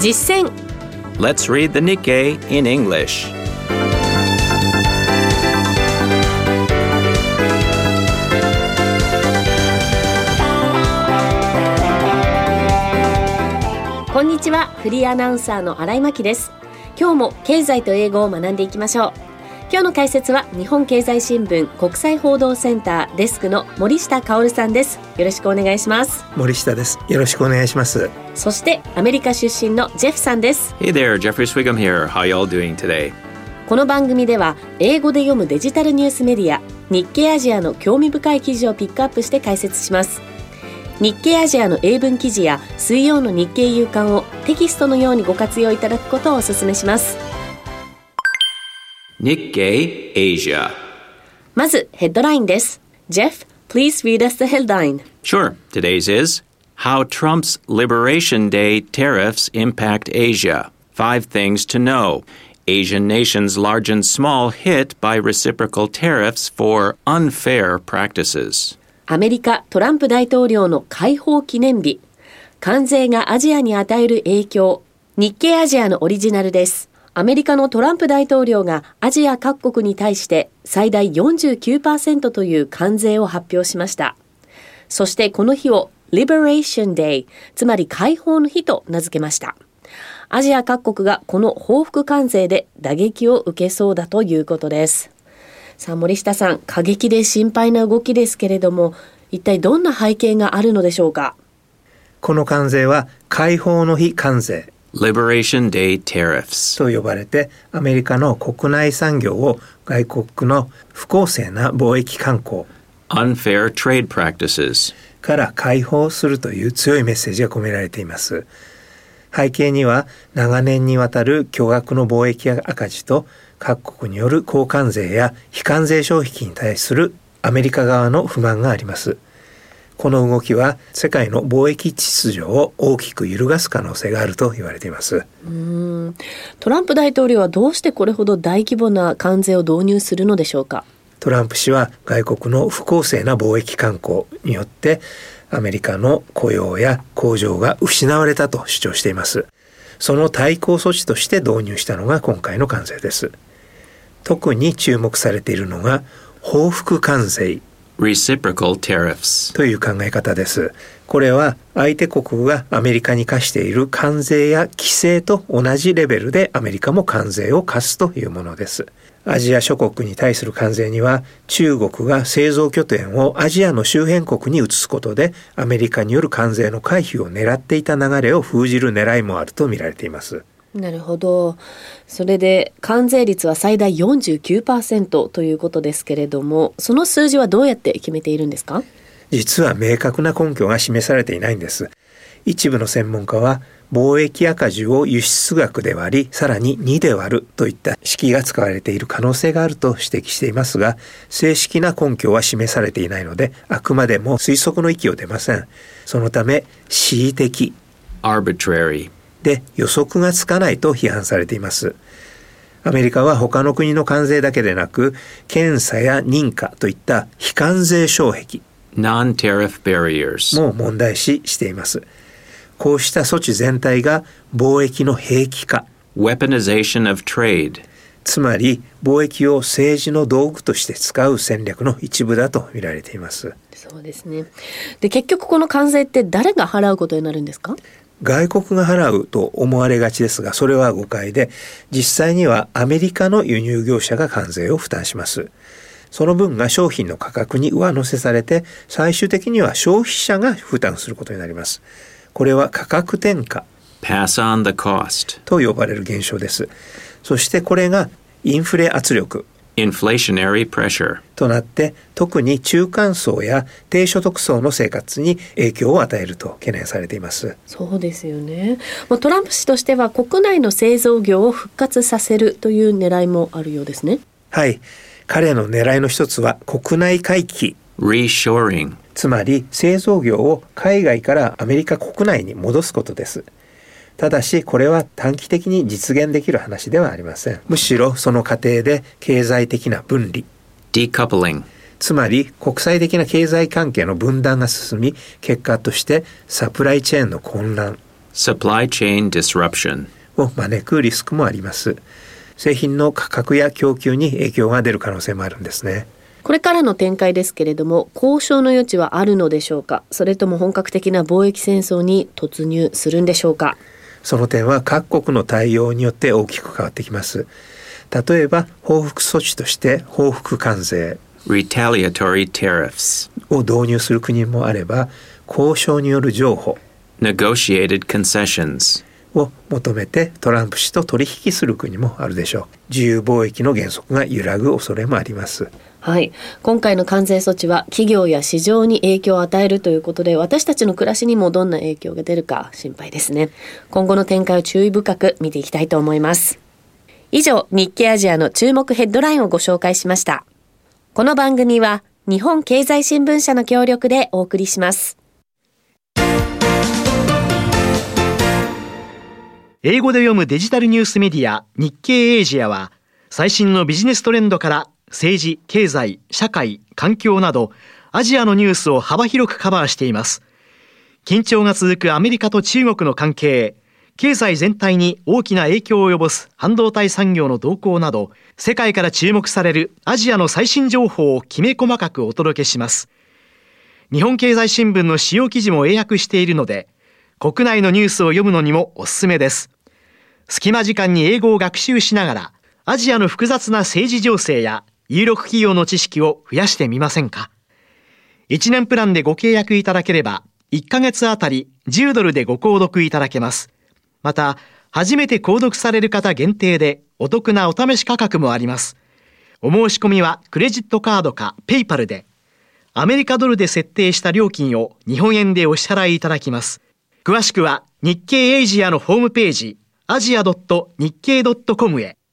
実践。 Let's read the Nikkei in English. こんにちは、フリーアナウンサーの新井真希です。今日も経済と英語を学んでいきましょう。今日の解説は日本経済新聞国際報道センターデスクの森下薫さんです。よろしくお願いします。 森下です。よろしくお願いします。 そしてアメリカ出身のジェフさんです。 Hey there, Jeffrey Swigum here. How y'all doing today? この番組では英語で読むデジタルニュースメディア日経アジアの興味深い記事をピックアップして解説します。日経アジアの英文記事や水曜の日経夕刊をテキストのようにご活用いただくことをお勧めします。 Nikkei Asia. まずヘッドラインです。 Jeff, please read us the headline. Sure. Today's is How Trump's Liberation Day Tariffs Impact Asia. 5 Things to Know. Asian nations large and small hit by reciprocal tariffs for unfair practices. アメリカトランプ大統領の解放記念日、関税がアジアに与える影響。日経アジアのオリジナルです。アメリカのトランプ大統領がアジア各国に対して最大 49% という関税を発表しました。そしてこの日を Liberation Day、つまり解放の日と名付けました。アジア各国がこの報復関税で打撃を受けそうだということです。さあ森下さん、過激で心配な動きですけれども、一体どんな背景があるのでしょうか。 この関税は解放の日関税 Liberation Day Tariffs と呼ばれて、アメリカの国内産業を外国の不公正な貿易慣行 Unfair Trade Practices から解放するという強いメッセージが込められています。背景には長年にわたる巨額の貿易赤字と各国による高関税や非関税消費に対するアメリカ側の不満があります。この動きは世界の貿易秩序を大きく揺るがす可能性があると言われています。 トランプ大統領はどうしてこれほど大規模な関税を導入するのでしょうか。 トランプ氏は外国の不公正な貿易慣行によってアメリカの雇用や工場が失われたと主張しています。その対抗措置として導入したのが今回の関税です。特に注目されているのが報復関税 Reciprocal Tariffs という考え方です。これは相手国がアメリカに課している関税や規制と同じレベルでアメリカも関税を課すというものです。アジア諸国に対する関税には中国が製造拠点をアジアの周辺国に移すことでアメリカによる関税の回避を狙っていた流れを封じる狙いもあると見られています。 なるほど。それで関税率は最大 49% ということですけれども、その数字はどうやって決めているんですか。 実は明確な根拠が示されていないんです。一部の専門家は貿易赤字を輸出額で割り、さらに2で割るといった式が使われている可能性があると指摘していますが、正式な根拠は示されていないので、あくまでも推測の域を出ません。そのため恣意的 Arbitrary で予測がつかないと批判されています。アメリカは他の国の関税だけでなく、検査や認可といった非関税障壁 Non-Tariff Barriers も問題視しています。こうした措置全体が貿易の兵器化 Weaponization of Trade つまり貿易を政治の道具として使う戦略の一部だと見られています。 そうですね。で、結局この関税って誰が払うことになるんですか。 外国が払うと思われがちですが、それは誤解で、実際にはアメリカの輸入業者が関税を負担します。その分が商品の価格に上乗せされて、最終的には消費者が負担することになります。これは価格転嫁 Pass on the cost と呼ばれる現象です。そしてこれがインフレ圧力 Inflationary Pressure となって、特に中間層や低所得層の生活に影響を与えると懸念されています。 そうですよね。トランプ氏としては国内の製造業を復活させるという狙いもあるようですね。 はい、彼の狙いの一つは国内回帰 Reshoring つまり製造業を海外からアメリカ国内に戻すことです。ただしこれは短期的に実現できる話ではありません。むしろその過程で経済的な分離 Decoupling つまり国際的な経済関係の分断が進み、結果としてサプライチェーンの混乱 Supply chain disruption. を招くリスクもあります。製品の価格や供給に影響が出る可能性もあるんですね。 これからの展開ですけれども、交渉の余地はあるのでしょうか。それとも本格的な貿易戦争に突入するんでしょうか。 その点は各国の対応によって大きく変わってきます。例えば報復措置として報復関税 Retaliatory tariffs. を導入する国もあれば、交渉による譲歩 Negotiated concessions. を求めてトランプ氏と取引する国もあるでしょう。自由貿易の原則が揺らぐ恐れもあります。 はい、今回の関税措置は企業や市場に影響を与えるということで、私たちの暮らしにもどんな影響が出るか心配ですね。今後の展開を注意深く見ていきたいと思います。以上、日経アジアの注目ヘッドラインをご紹介しました。この番組は日本経済新聞社の協力でお送りします。 英語で読むデジタルニュースメディア日経エイジアは、最新のビジネストレンドから政治、経済、社会、環境などアジアのニュースを幅広くカバーしています。緊張が続くアメリカと中国の関係、経済全体に大きな影響を及ぼす半導体産業の動向など、世界から注目されるアジアの最新情報をきめ細かくお届けします。日本経済新聞の主要記事も英訳しているので、国内のニュースを読むのにもおすすめです。隙間時間に英語を学習しながら、アジアの複雑な政治情勢や有力企業の知識を増やしてみませんか。1年プランでご契約いただければ、1ヶ月あたり10ドルでご購読いただけます。また、初めて購読される方限定でお得なお試し価格もあります。お申し込みはクレジットカードかペイパルで、アメリカドルで設定した料金を日本円でお支払いいただきます。詳しくは日経エイジアのホームページ、アジア.日経.com へ。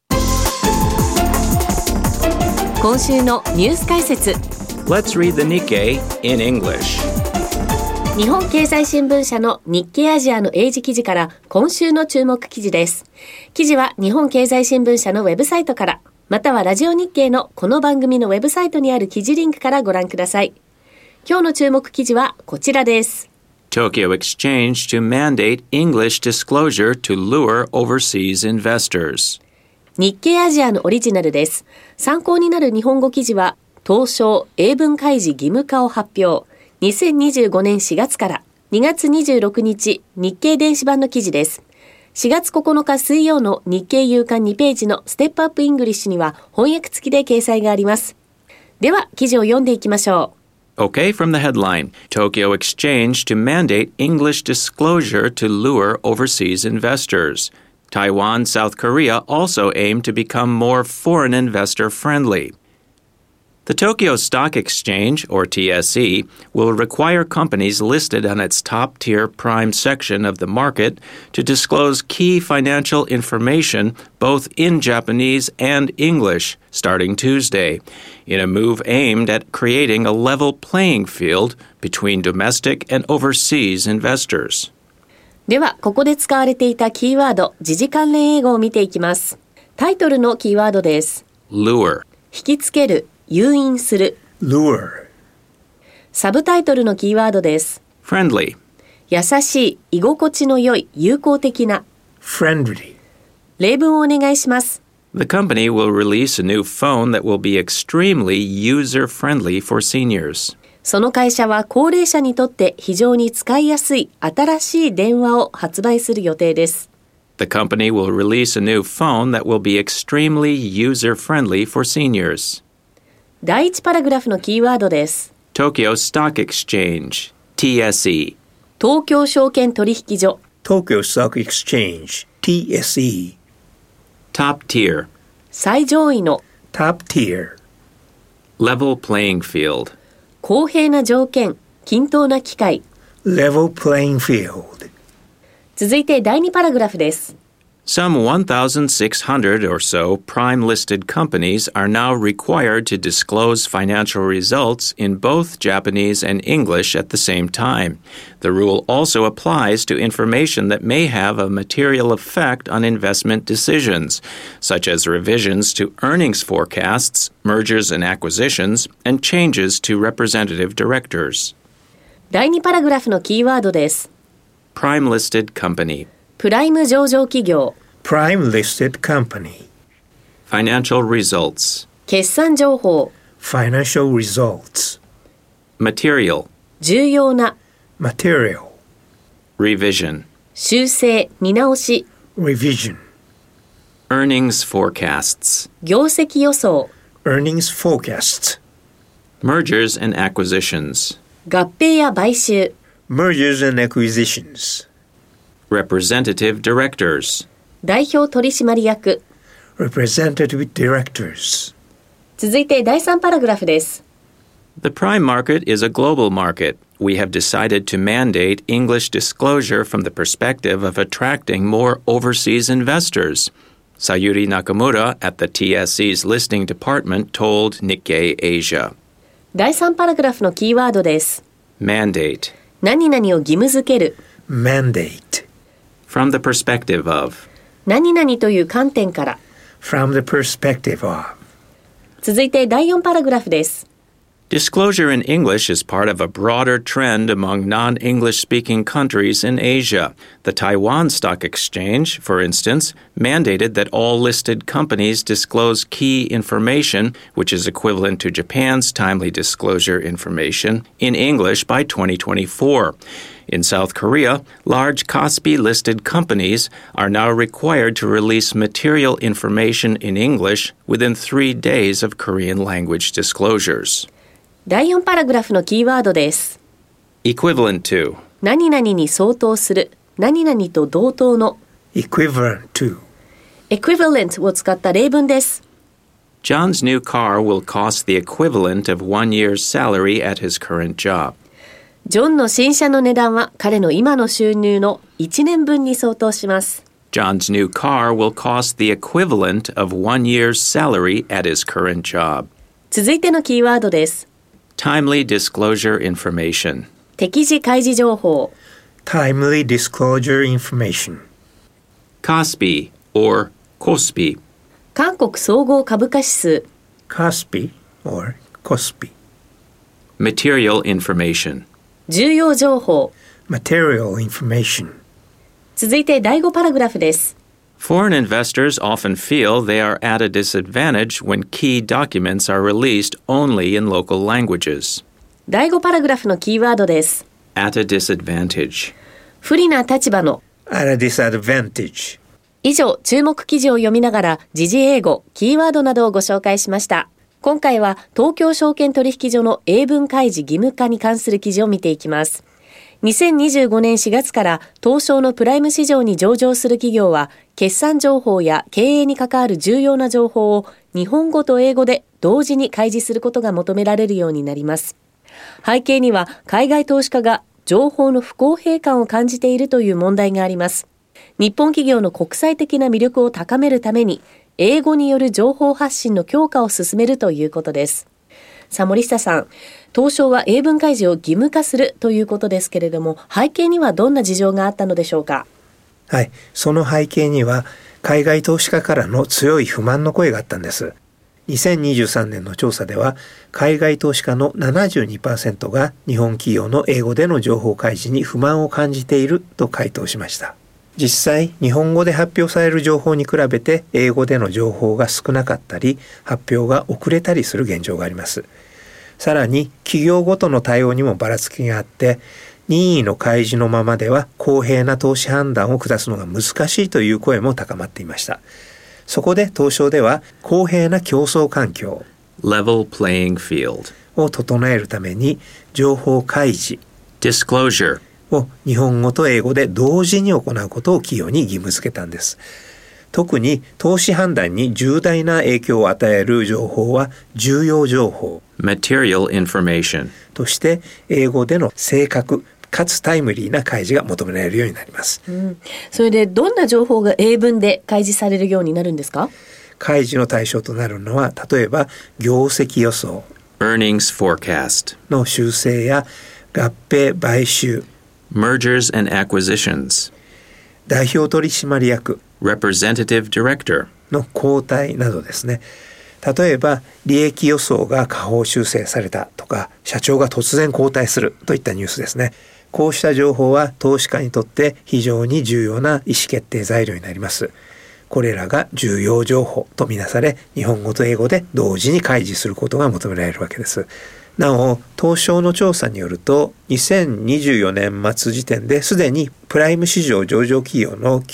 今週のニュース解説。 Let's read the Nikkei in English. 日本経済新聞社の日経アジアの英字記事から今週の注目記事です。記事は日本経済新聞社のウェブサイトから、またはラジオ日経のこの番組のウェブサイトにある記事リンクからご覧ください。今日の注目記事はこちらです。 Tokyo Exchange to mandate English disclosure to lure overseas investors. 日経アジアのオリジナルです。参考になる日本語記事は、東証英文開示義務化を発表。2025年4月から2月26日日経電子版の記事です。4月9日水曜の日経夕刊2ページのステップアップイングリッシュには翻訳付きで掲載があります。では記事を読んでいきましょう。 Okay, from the headline, Tokyo Exchange to mandate English disclosure to lure overseas investors. Taiwan, South Korea also aim to become more foreign investor friendly. The Tokyo Stock Exchange, or TSE, will require companies listed on its top-tier prime section of the market to disclose key financial information both in Japanese and English starting Tuesday, in a move aimed at creating a level playing field between domestic and overseas investors. では、ここで使われていたキーワード、時事関連英語を見ていきます。タイトルのキーワードです。 Lure. 引きつける、誘引する。 Lure. サブタイトルのキーワードです。 Friendly. 優しい、居心地の良い、友好的な。 Friendly. 例文をお願いします。 The company will release a new phone that will be extremely user-friendly for seniors. その会社は高齢者にとって非常に使いやすい新しい電話を発売する予定です。 The company will release a new phone that will be extremely user-friendly for seniors. 第1パラグラフのキーワードです。 Tokyo Stock Exchange, TSE. 東京証券取引所。 Tokyo Stock Exchange, TSE. Top tier. 最上位の。 Top tier. Level playing field. 公平な条件、均等な機会。 Level playing field. 続いて第2パラグラフです。 Some 1,600 or so prime-listed companies are now required to disclose financial results in both Japanese and English at the same time. The rule also applies to information that may have a material effect on investment decisions, such as revisions to earnings forecasts, mergers and acquisitions, and changes to representative directors. 第2パラグラフのキーワードです。 Prime listed company. プライム上場企業。 Prime listed company. Financial results. 決算情報。 Financial results. Material. 重要な。 Material. Revision. 修正、見直し。 Revision. Earnings forecasts. 業績予想。 Earnings forecasts. Mergers and acquisitions. 合併や買収。 Mergers and acquisitions. Representative directors. 代表取締役。 Representative directors. 続いて第3パラグラフです。 The prime market is a global market. We have decided to mandate English disclosure from the perspective of attracting more overseas investors. Sayuri Nakamura at the TSE's listing department told Nikkei Asia. 第3パラグラフのキーワードです。 Mandate. 何々を義務付ける。 Mandate. From the perspective of. 何々という観点から。 From the perspective of. 続いて第4パラグラフです。 Disclosure in English is part of a broader trend among non-English speaking countries in Asia. The Taiwan Stock Exchange, for instance, mandated that all listed companies disclose key information, which is equivalent to Japan's timely disclosure information, in English by 2024. In South Korea, large KOSPI-listed companies are now required to release material information in English within 3 days of Korean language disclosures. 第4パラグラフのキーワードです。 Equivalent to. 何々に相当する。何々と同等の。 Equivalent to. equivalent を使った例文です。 John's new car will cost the equivalent of 1 year's salary at his current job. ジョンの新車の値段は彼の今の収入の1年分に相当します。 John's new car will cost the equivalent of 1 year's salary at his current job. 続いてのキーワードです。 Timely disclosure information. 適時開示情報。 Timely disclosure information. KOSPI or KOSPI. 韓国総合株価指数。 KOSPI or KOSPI. Material information. 重要情報。 Material information. 続いて第5パラグラフです。 Foreign investors often feel they are at a disadvantage when key documents are released only in local languages. 第5パラグラフのキーワードです。 At a disadvantage. 不利な立場の。 At a disadvantage. 以上、注目記事を読みながら時事英語、キーワードなどをご紹介しました。今回は東京証券取引所の英文開示義務化に関する記事を見ていきます。2025年4月から東証のプライム市場に上場する企業は決算情報や経営に関わる重要な情報を日本語と英語で同時に開示することが求められるようになります。背景には海外投資家が情報の不公平感を感じているという問題があります。日本企業の国際的な魅力を高めるために英語による情報発信の強化を進めるということです。さあ森下さん、東証は英文開示を義務化するということですけれども、背景にはどんな事情があったのでしょうか。 はい、その背景には海外投資家からの強い不満の声があったんです。2023年の調査では海外投資家の 72% が日本企業の英語での情報開示に不満を感じていると回答しました。実際日本語で発表される情報に比べて英語での情報が少なかったり発表が遅れたりする現状があります。さらに企業ごとの対応にもばらつきがあって任意の開示のままでは公平な投資判断を下すのが難しいという声も高まっていました。そこで東証では公平な競争環境 Level playing field を整えるために情報開示 Disclosure を日本語と英語で同時に行うことを企業に義務付けたんです。特に投資判断に重大な影響を与える情報は重要情報 Material information として英語での正確かつタイムリーな開示が求められるようになります。 それでどんな情報が英文で開示されるようになるんですか？ 開示の対象となるのは例えば業績予想 Earnings forecast の修正や合併買収 Mergers and acquisitions 代表取締役 Representative director の交代などですね。例えば利益予想が下方修正されたとか社長が突然交代するといったニュースですね。 こうした情報は投資家にとって非常に重要な意思決定材料になります。これらが重要情報とみなされ、日本語と英語で同時に開示することが求められるわけです。なお、東証の調査によると、2024年末時点ですでにプライム市場上場企業の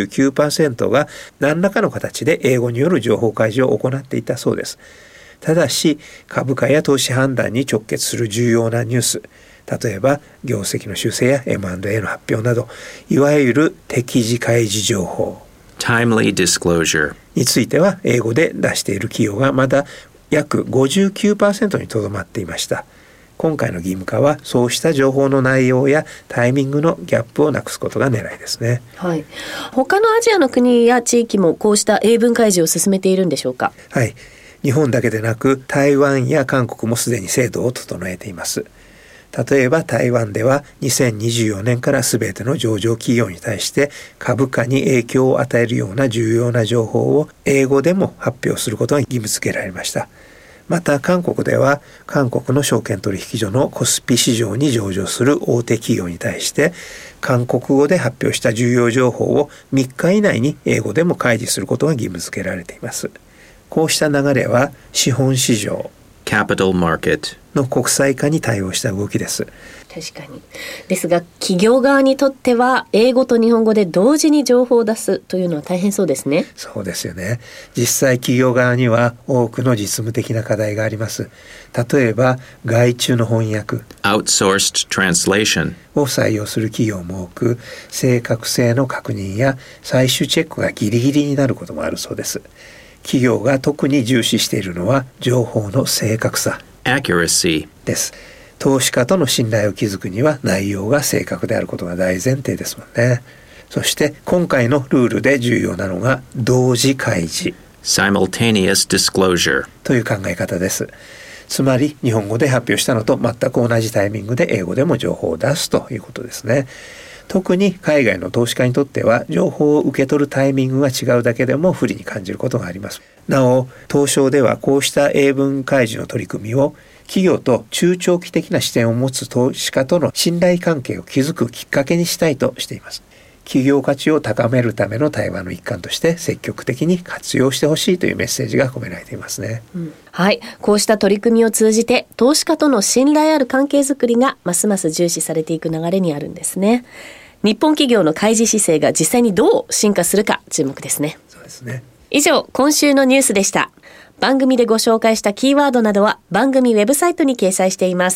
99% が何らかの形で英語による情報開示を行っていたそうです。ただし、株価や投資判断に直結する重要なニュース、例えば業績の修正や M&A の発表など、いわゆる適時開示情報 Timely disclosure については英語で出している企業がまだ約 59% にとどまっていました。今回の義務化はそうした情報の内容やタイミングのギャップをなくすことが狙いですね。 はい。他のアジアの国や地域もこうした英文開示を進めているんでしょうか？ はい。日本だけでなく台湾や韓国もすでに制度を整えています。例えば台湾では2024年からすべての上場企業に対して株価に影響を与えるような重要な情報を英語でも発表することが義務付けられました。また韓国では韓国の証券取引所のコスピ市場に上場する大手企業に対して韓国語で発表した重要情報を3日以内に英語でも開示することが義務付けられています。こうした流れは資本市場 Capital market の国際化に対応した動きです。 確かに。ですが企業側にとっては英語と日本語で同時に情報を出すというのは大変そうですね。 そうですよね。実際企業側には多くの実務的な課題があります。例えば外注の翻訳 Outsourced translation を採用する企業も多く、正確性の確認や最終チェックがギリギリになることもあるそうです。企業が特に重視しているのは情報の正確さ Accuracy です。投資家との信頼を築くには内容が正確であることが大前提ですもんね。そして今回のルールで重要なのが同時開示 Simultaneous disclosure という考え方です。つまり日本語で発表したのと全く同じタイミングで英語でも情報を出すということですね。特に海外の投資家にとっては情報を受け取るタイミングが違うだけでも不利に感じることがあります。なお、東証ではこうした英文開示の取り組みを企業と中長期的な視点を持つ投資家との信頼関係を築くきっかけにしたいとしています。企業価値を高めるための対話の一環として積極的に活用してほしいというメッセージが込められていますね。 はい。こうした取り組みを通じて投資家との信頼ある関係づくりがますます重視されていく流れにあるんですね。日本企業の開示姿勢が実際にどう進化するか注目ですね。 そうですね。 以上、今週のニュースでした。番組でご紹介したキーワードなどは番組ウェブサイトに掲載しています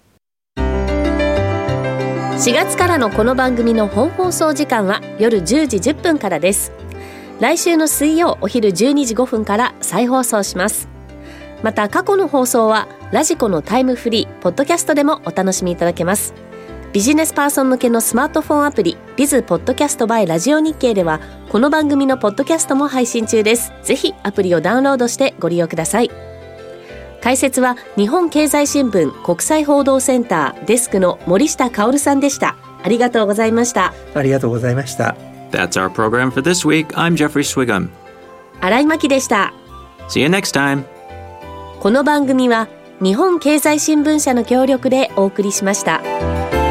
。4月からのこの番組の本放送時間は夜10時10分からです。来週の水曜お昼12時5分から再放送します。また過去の放送はラジコのタイムフリー、ポッドキャストでもお楽しみいただけます。ビジネスパーソン向けのスマートフォンアプリ Biz ポッドキャスト by ラジオ日経ではこの番組のポッドキャストも配信中です。ぜひアプリをダウンロードしてご利用ください。解説は日本経済新聞国際報道センターデスクの森下薫さんでした。ありがとうございました。 ありがとうございました。 That's our program for this week. I'm Jeffrey Swigum. 新井真希でした。 See you next time. この番組は日本経済新聞社の協力でお送りしました。